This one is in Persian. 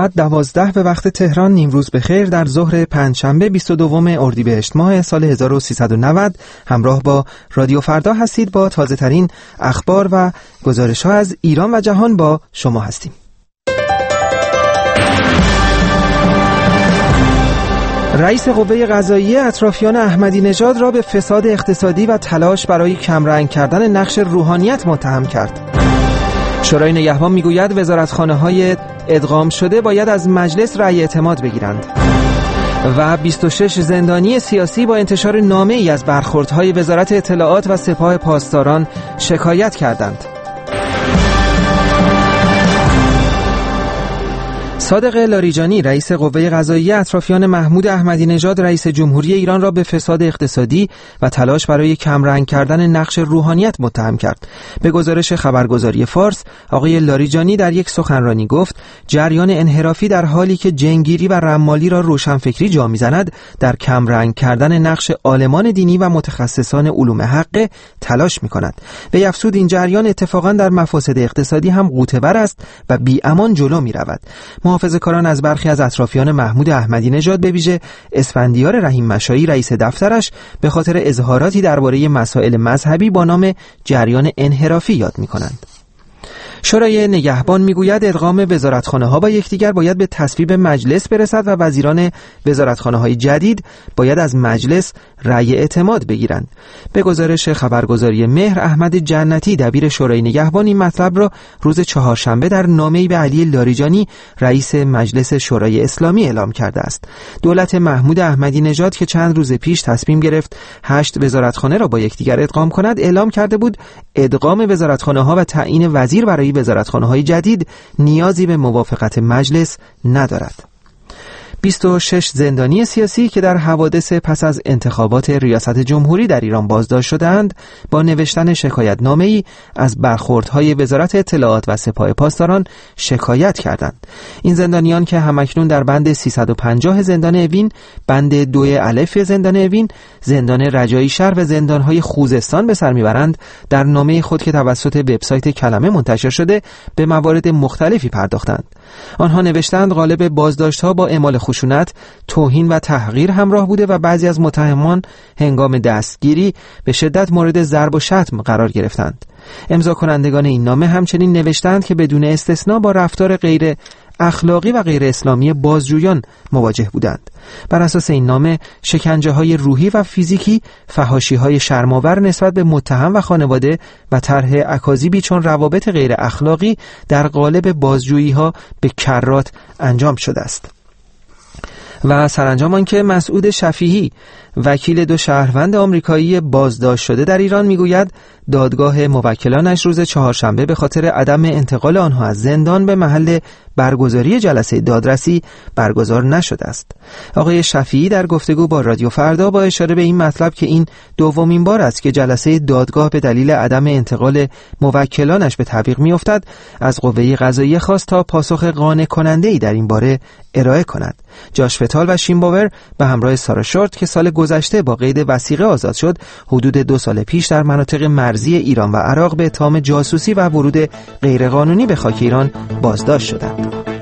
ساعت 12 به وقت تهران نیمروز بخیر در ظهر پنجشنبه 22 اردیبهشت ماه سال 1390 همراه با رادیو فردا هستید. با تازه ترین اخبار و گزارش‌ها از ایران و جهان با شما هستیم. رئیس قوه قضاییه اطرافیان احمدی نژاد را به فساد اقتصادی و تلاش برای کمرنگ کردن نقش روحانیت متهم کرد. شورای نگهبان میگوید وزارتخانه‌های ادغام شده باید از مجلس رأی اعتماد بگیرند. و 26 زندانی سیاسی با انتشار نامه‌ای از برخوردهای وزارت اطلاعات و سپاه پاسداران شکایت کردند. صادق لاریجانی رئیس قوه قضاییه اطرافیان محمود احمدی نژاد رئیس جمهوری ایران را به فساد اقتصادی و تلاش برای کمرنگ کردن نقش روحانیت متهم کرد. به گزارش خبرگزاری فارس، آقای لاریجانی در یک سخنرانی گفت جریان انحرافی در حالی که جنگیری و رمالی را روشنفکری جا می‌زند، در کمرنگ کردن نقش عالمان دینی و متخصصان علوم حق تلاش می‌کند. وی افزود این جریان اتفاقاً در مفاسد اقتصادی هم غوطه‌ور است و بی‌امان جلو می‌رود. محافظه‌کاران از برخی از اطرافیان محمود احمدی نژاد به ویژه اسفندیار رحیم مشایی رئیس دفترش به خاطر اظهاراتی درباره مسائل مذهبی با نام جریان انحرافی یاد می‌کنند. شورای نگهبان میگوید ادغام وزارتخانه‌ها با یکدیگر باید به تصویب مجلس برسد و وزیران وزارتخانه‌های جدید باید از مجلس رأی اعتماد بگیرند. به گزارش خبرگزاری مهر، احمد جنتی دبیر شورای نگهبان این مطلب را روز چهارشنبه در نامه‌ای به علی لاریجانی رئیس مجلس شورای اسلامی اعلام کرده است. دولت محمود احمدی نژاد که چند روز پیش تصمیم گرفت 8 وزارتخانه را با یکدیگر ادغام کند، اعلام کرده بود ادغام وزارتخانه‌ها و تعیین وزیر برای وزارتخانه‌های جدید نیازی به موافقت مجلس ندارد. 26 زندانی سیاسی که در حوادث پس از انتخابات ریاست جمهوری در ایران بازداشت شدند، با نوشتن شکایتنامه‌ای از برخوردهای وزارت اطلاعات و سپاه پاسداران شکایت کردند. این زندانیان که همکنون در بند 350 زندان اوین، بند 2 الف زندان اوین، زندان رجایی شهر و زندان‌های خوزستان به سر میبرند، در نامه خود که توسط وبسایت کلمه منتشر شده به موارد مختلفی پرداختند. آنها نوشتند غالب بازداشت‌ها با اعمال خشونت، توهین و تحقیر همراه بوده و بعضی از متهمان هنگام دستگیری به شدت مورد ضرب و شتم قرار گرفتند. امضا کنندگان این نامه همچنین نوشتند که بدون استثنا با رفتار غیر اخلاقی و غیر اسلامی بازجویان مواجه بودند. بر اساس این نامه شکنجه‌های روحی و فیزیکی، فحاشی‌های شرم‌آور نسبت به متهم و خانواده و طرح اکاذیبی چون روابط غیر اخلاقی در قالب بازجویی‌ها به کرات انجام شده است. و سرانجام آنکه مسعود شفیعی وکیل 2 شهروند آمریکایی بازداشت شده در ایران میگوید دادگاه موکلانش روز چهارشنبه به خاطر عدم انتقال آنها از زندان به محل برگزاری جلسه دادرسی برگزار نشده است. آقای شفیعی در گفتگو با رادیو فردا با اشاره به این مطلب که این دومین بار است که جلسه دادگاه به دلیل عدم انتقال موکلانش به تعویق میافتد، از قوه قضاییه خواست تا پاسخ قانع کننده‌ای در این باره ارائه کند. جاش فتال و شین باور به همراه سارا شورت که سال گذشته با قید وثیقه آزاد شد، حدود 2 سال پیش در مناطق مرزی ایران و عراق به اتهام جاسوسی و ورود غیرقانونی به خاک ایران بازداشت شدند.